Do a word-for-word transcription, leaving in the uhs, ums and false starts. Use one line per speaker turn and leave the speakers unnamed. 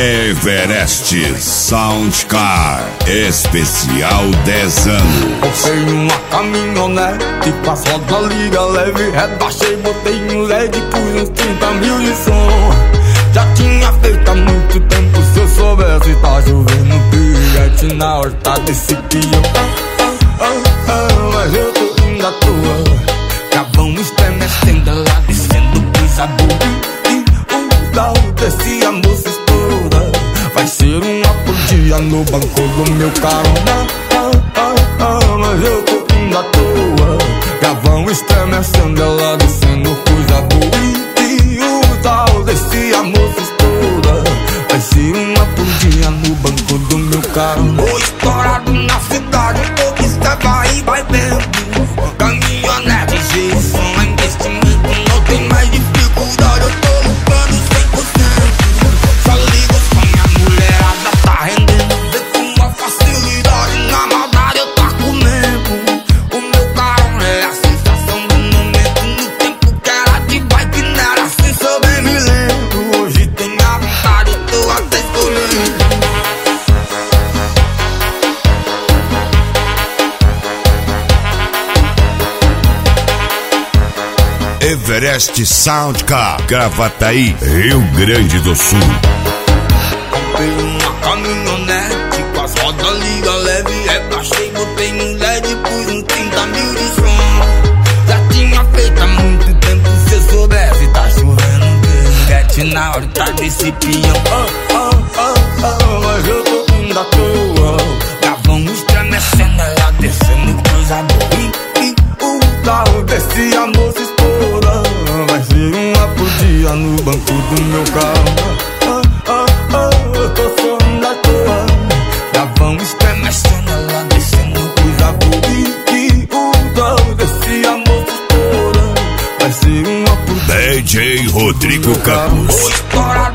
Everest Soundcar Especial dez anos.
Comprei uma caminhonete com as rodas liga leve, rebaixei, botei um L E D, pus uns trinta mil de som. Já tinha feito há muito tempo, se eu soubesse tá chovendo piriguete na horta desse peão. Ah, ah, ah, mas eu tô indo à toa, carvão estremecendo, lá descendo coisa boa. E o tal desse a moça estoura, vai ser uma por dia no banco do meu carona. Ah, ah, ah, mas eu tô indo à toa, carvão estremecendo, ela descendo coisa boa. E o tal desse a moça estoura, vai ser uma por dia no banco do meu carona. Tô estourado na cidade, observa e vai vendo. Caminhonete, gestão, é investimento, não tem mais dificuldade, eu tô lucrando cem por cento. Só ligo com minha mulherada, tá rendendo. Vê com uma facilidade, na maldade eu tá comendo. O meu carro é a sensação do momento, no tempo que era de bike, não era assim, se eu bem me lembro. Hoje tem a vontade, eu tô até escolhendo.
Everest Soundcar, Gravataí, Rio Grande do Sul.
Comprei uma caminhonete com as rodas liga leve, rebaixei, botei um L E D, pus uns trinta mil de som. Já tinha feito há muito tempo, se eu soubesse tá chovendo piriguete na horta desse peão. Ah, ah, ah, ah, mas eu tô indo à toa, carvão estremecendo, ela descendo coisa boa. E, e o tal desse amor se estoura, vai ser uma por dia no banco do meu carro. Ah, ah, ah, eu tô sonhando à toa, carvão estremecendo, ela descendo coisa boa. E, e o tal desse amor se estoura, vai ser uma por dia.
D J Rodrigo Campos.